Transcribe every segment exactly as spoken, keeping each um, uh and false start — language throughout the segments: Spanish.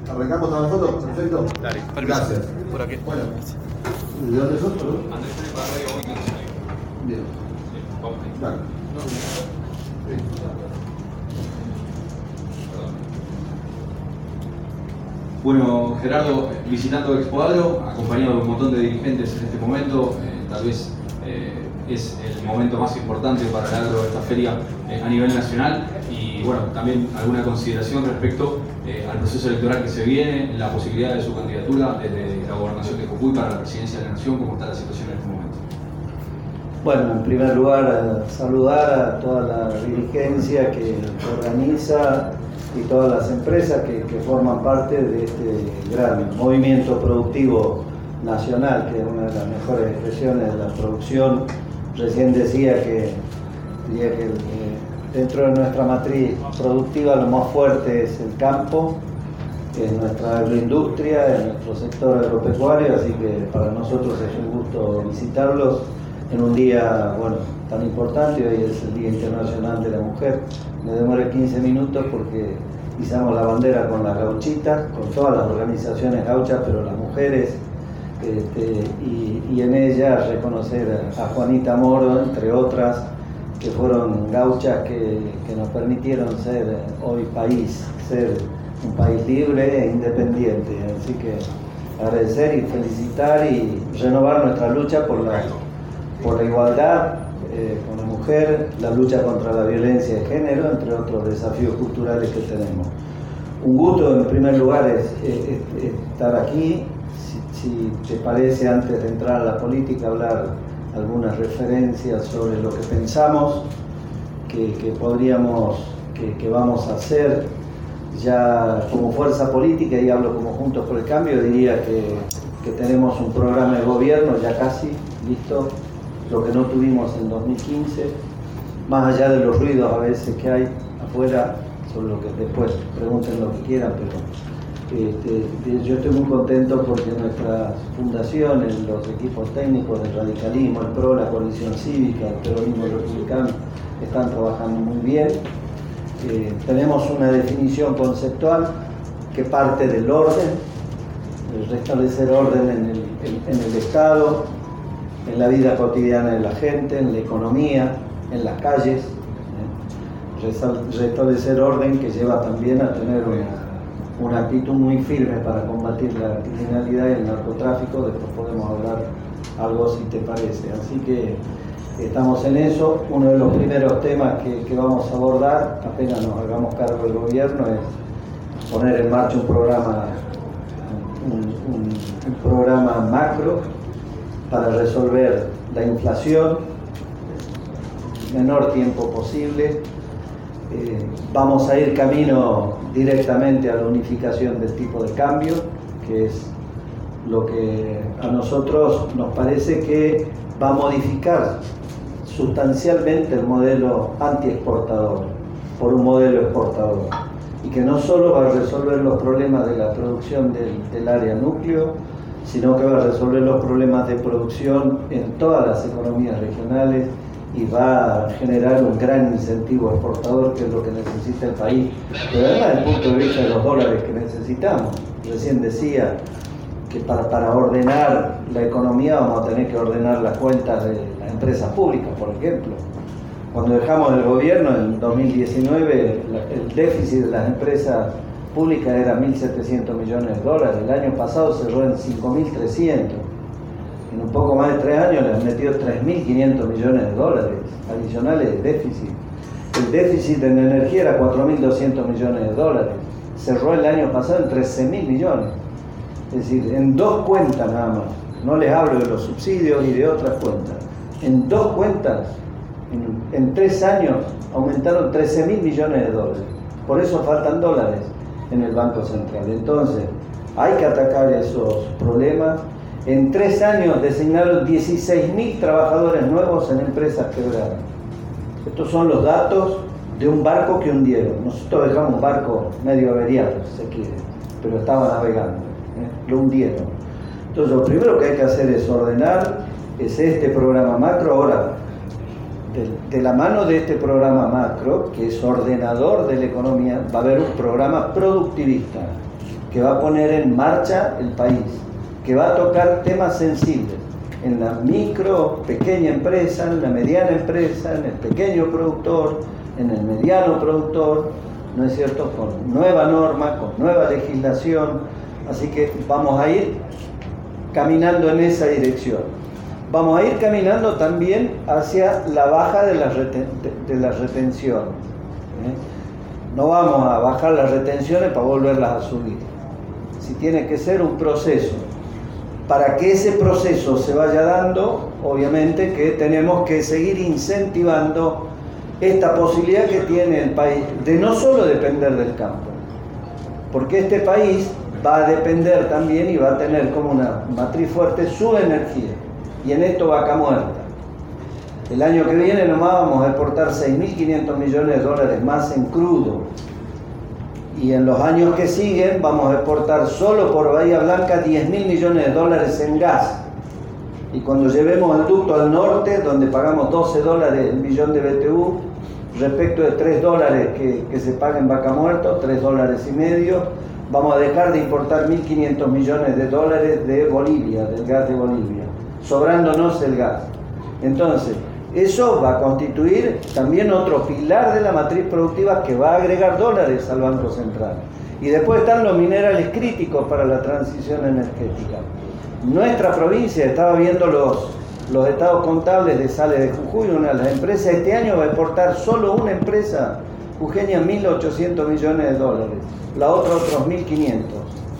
¿Arrancamos con la foto? Perfecto. Dale, gracias. Por aquí. Bueno, ¿de dónde sos? Andrés Felipe Radio. Bien. Vamos ahí. Dale. Sí. Bueno, Gerardo, visitando Expoagro, acompañado de un montón de dirigentes en este momento, eh, tal vez eh, es el momento más importante para el agro de esta feria eh, a nivel nacional y bueno, también alguna consideración respecto eh, al proceso electoral que se viene, la posibilidad de su candidatura desde la gobernación de Jujuy para la presidencia de la Nación, cómo está la situación en este momento. Bueno, en primer lugar, saludar a toda la dirigencia que organiza y todas las empresas que, que forman parte de este gran movimiento productivo nacional, que es una de las mejores expresiones de la producción. Recién decía que, decía que eh, dentro de nuestra matriz productiva lo más fuerte es el campo, es nuestra agroindustria, es nuestro sector agropecuario, así que para nosotros es un gusto visitarlos en un día, bueno, tan importante. Hoy es el Día Internacional de la Mujer. Me demoré quince minutos porque izamos la bandera con las gauchitas, con todas las organizaciones gauchas, pero las mujeres, este, y, y en ella reconocer a Juanita Moro, entre otras, que fueron gauchas que, que nos permitieron ser hoy país, ser un país libre e independiente. Así que agradecer y felicitar y renovar nuestra lucha por la, por la igualdad eh, con la mujer, la lucha contra la violencia de género, entre otros desafíos culturales que tenemos. Un gusto, en primer lugar, es, es, es estar aquí. Si, si te parece, antes de entrar a la política, hablar algunas referencias sobre lo que pensamos que, que podríamos, que, que vamos a hacer ya como fuerza política, y hablo como Juntos por el Cambio. Diría que, que tenemos un programa de gobierno ya casi listo, lo que no tuvimos en dos mil quince, más allá de los ruidos a veces que hay afuera, sobre lo que después pregunten lo que quieran, pero este, yo estoy muy contento porque nuestras fundaciones, los equipos técnicos del radicalismo, el PRO, la coalición cívica, el peronismo republicano, están trabajando muy bien. Eh, tenemos una definición conceptual que parte del orden, de restablecer orden en el, en, en el Estado, en la vida cotidiana de la gente, en la economía, en las calles, ¿eh? Restablecer orden que lleva también a tener una, una actitud muy firme para combatir la criminalidad y el narcotráfico. Después podemos hablar algo si te parece. Así que estamos en eso. Uno de los primeros temas que, que vamos a abordar, apenas nos hagamos cargo del gobierno, es poner en marcha un programa, un, un, un programa macro para resolver la inflación en el menor tiempo posible. Eh, vamos a ir camino directamente a la unificación del tipo de cambio, que es lo que a nosotros nos parece que va a modificar sustancialmente el modelo anti-exportador por un modelo exportador, y que no solo va a resolver los problemas de la producción del, del área núcleo, sino que va a resolver los problemas de producción en todas las economías regionales y va a generar un gran incentivo exportador, que es lo que necesita el país, pero además desde el punto de vista de los dólares que necesitamos. Recién decía que para, para ordenar la economía vamos a tener que ordenar las cuentas de las empresas públicas, por ejemplo. Cuando dejamos el gobierno en dos mil diecinueve, el déficit de las empresas públicas era mil setecientos millones de dólares. El año pasado cerró en cinco mil trescientos. En un poco más de tres años le han metido tres mil quinientos millones de dólares adicionales de déficit. El déficit en energía era cuatro mil doscientos millones de dólares. Cerró el año pasado en trece mil millones. Es decir, en dos cuentas nada más. No les hablo de los subsidios y de otras cuentas. En dos cuentas, en, en tres años, aumentaron trece mil millones de dólares. Por eso faltan dólares en el Banco Central. Entonces, hay que atacar esos problemas. En tres años designaron dieciséis mil trabajadores nuevos en empresas quebradas. Estos son los datos de un barco que hundieron. Nosotros dejamos un barco medio averiado, si se quiere, pero estaba navegando, ¿eh? Lo hundieron. Entonces, lo primero que hay que hacer es ordenar, es este programa macro. Ahora, de, de la mano de este programa macro, que es ordenador de la economía, va a haber un programa productivista. que va a poner en marcha el país, que va a tocar temas sensibles en la micro, pequeña empresa, en la mediana empresa, en el pequeño productor, en el mediano productor, ¿no es cierto?, con nueva norma, con nueva legislación. Así que vamos a ir caminando en esa dirección. Vamos a ir caminando también hacia la baja de la, reten de, de la retención. ¿eh? No vamos a bajar las retenciones para volverlas a subir. Si tiene que ser un proceso. Para que ese proceso se vaya dando, obviamente que tenemos que seguir incentivando esta posibilidad que tiene el país de no solo depender del campo, porque este país va a depender también y va a tener como una matriz fuerte su energía, y en esto Vaca Muerta. El año que viene nomás vamos a exportar seis mil quinientos millones de dólares más en crudo, y en los años que siguen vamos a exportar solo por Bahía Blanca diez mil millones de dólares en gas. Y cuando llevemos el ducto al norte, donde pagamos doce dólares el millón de B T U, respecto de tres dólares que, que se paga en Vaca Muerta, tres dólares y medio, vamos a dejar de importar mil quinientos millones de dólares de Bolivia, del gas de Bolivia, sobrándonos el gas. Entonces, eso va a constituir también otro pilar de la matriz productiva que va a agregar dólares al Banco Central. Y después están los minerales críticos para la transición energética. Nuestra provincia, estaba viendo los, los estados contables de Sales de Jujuy, una de las empresas, este año va a exportar solo una empresa jujeña mil ochocientos millones de dólares, la otra otros mil quinientos.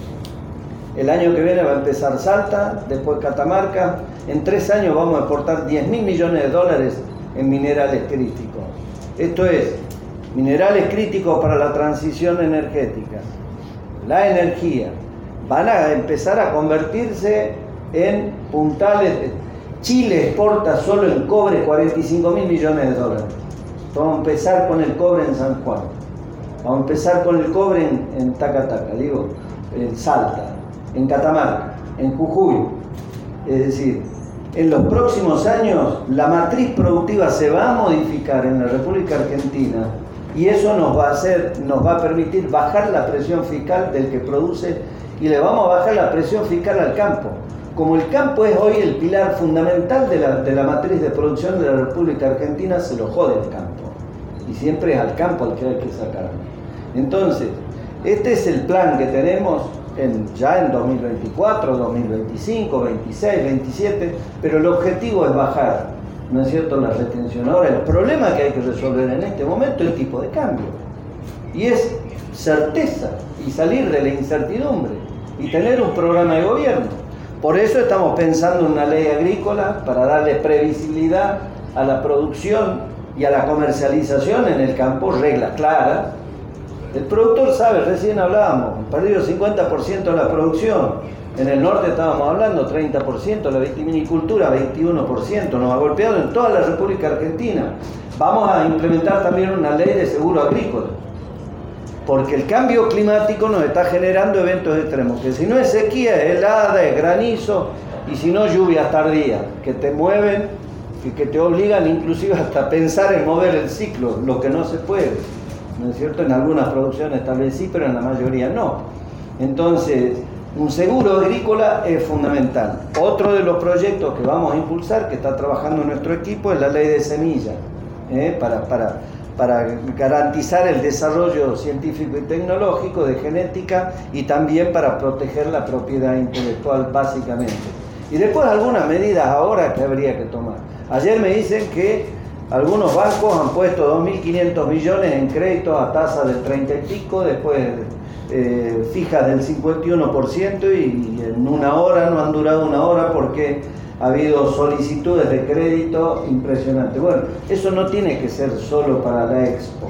El año que viene va a empezar Salta, después Catamarca. En tres años vamos a exportar diez mil millones de dólares en minerales críticos. Esto es, minerales críticos para la transición energética, la energía. Van a empezar a convertirse en puntales. Chile exporta solo en cobre cuarenta y cinco mil millones de dólares. Vamos a empezar con el cobre en San Juan. Vamos a empezar con el cobre en, en Tacataca, digo, en Salta, en Catamarca, en Jujuy. Es decir, en los próximos años la matriz productiva se va a modificar en la República Argentina, y eso nos va a hacer, nos va a permitir bajar la presión fiscal del que produce, y le vamos a bajar la presión fiscal al campo. Como el campo es hoy el pilar fundamental de la, de la matriz de producción de la República Argentina, se lo jode el campo. Y siempre es al campo al que hay que sacar. Entonces, este es el plan que tenemos en, ya en dos mil veinticuatro, dos mil veinticinco, veintiséis, veintisiete, pero el objetivo es bajar, ¿no es cierto?, la retención. Ahora, el problema que hay que resolver en este momento es el tipo de cambio. Y es certeza y salir de la incertidumbre y tener un programa de gobierno. Por eso estamos pensando en una ley agrícola para darle previsibilidad a la producción y a la comercialización en el campo, reglas claras. El productor sabe, recién hablábamos, perdido cincuenta por ciento de la producción. En el norte estábamos hablando treinta por ciento, la vitivinicultura veintiuno por ciento, nos ha golpeado en toda la República Argentina. Vamos a implementar también una ley de seguro agrícola, porque el cambio climático nos está generando eventos extremos, que si no es sequía, es helada, es granizo, y si no, lluvias tardías, que te mueven y que te obligan inclusive hasta pensar en mover el ciclo, lo que no se puede, ¿no es cierto? En algunas producciones tal vez sí, pero en la mayoría no. Entonces, un seguro agrícola es fundamental. Otro de los proyectos que vamos a impulsar, que está trabajando nuestro equipo, es la ley de semillas, ¿eh? para... para para garantizar el desarrollo científico y tecnológico de genética, y también para proteger la propiedad intelectual, básicamente. Y después algunas medidas ahora que habría que tomar. Ayer me dicen que algunos bancos han puesto dos mil quinientos millones en créditos a tasa del treinta y pico, después eh, fijas del cincuenta y uno por ciento, y, y en una hora, no han durado una hora porque ha habido solicitudes de crédito impresionantes. Bueno, eso no tiene que ser solo para la Expo,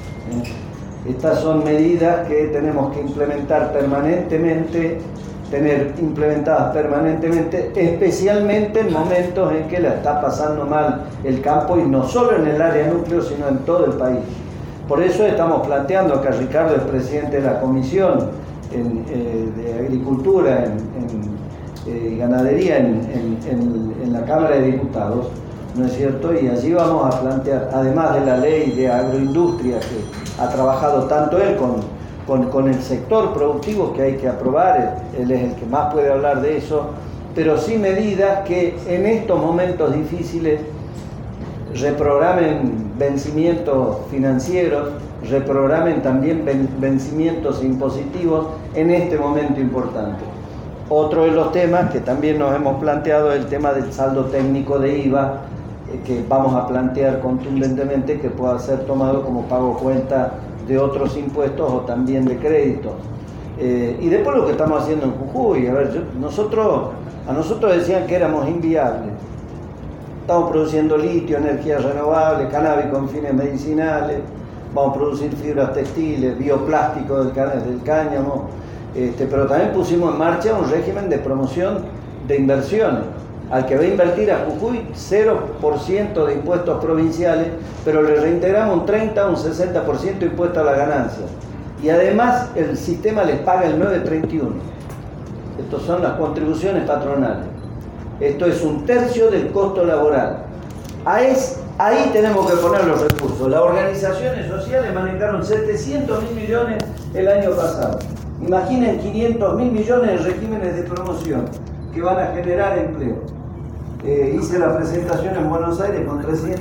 ¿eh? Estas son medidas que tenemos que implementar permanentemente, tener implementadas permanentemente, especialmente en momentos en que la está pasando mal el campo, y no solo en el área núcleo, sino en todo el país. Por eso estamos planteando, acá Ricardo es presidente de la Comisión en, eh, de Agricultura en, en Eh, ganadería en, en, en, en la Cámara de Diputados, ¿no es cierto? Y allí vamos a plantear, además de la ley de agroindustria que ha trabajado tanto él con, con, con el sector productivo que hay que aprobar, él es el que más puede hablar de eso, pero sí medidas que en estos momentos difíciles reprogramen vencimientos financieros, reprogramen también ven, vencimientos impositivos en este momento importante. Otro de los temas que también nos hemos planteado es el tema del saldo técnico de I V A, eh, que vamos a plantear contundentemente que pueda ser tomado como pago cuenta de otros impuestos o también de créditos. Eh, y después lo que estamos haciendo en Jujuy, a ver, yo, nosotros, a nosotros decían que éramos inviables. Estamos produciendo litio, energías renovables, cannabis con fines medicinales, vamos a producir fibras textiles, bioplástico del, del cáñamo, este, pero también pusimos en marcha un régimen de promoción de inversiones. Al que va a invertir a Jujuy, cero por ciento de impuestos provinciales, pero le reintegramos un treinta, un sesenta por ciento de impuesto a la ganancia. Y además el sistema les paga el nueve treinta y uno. Estas son las contribuciones patronales. Esto es un tercio del costo laboral. Ahí, ahí tenemos que poner los recursos. Las organizaciones sociales manejaron setecientos mil millones el año pasado. Imaginen quinientos mil millones de regímenes de promoción que van a generar empleo. Eh, hice la presentación en Buenos Aires con trescientos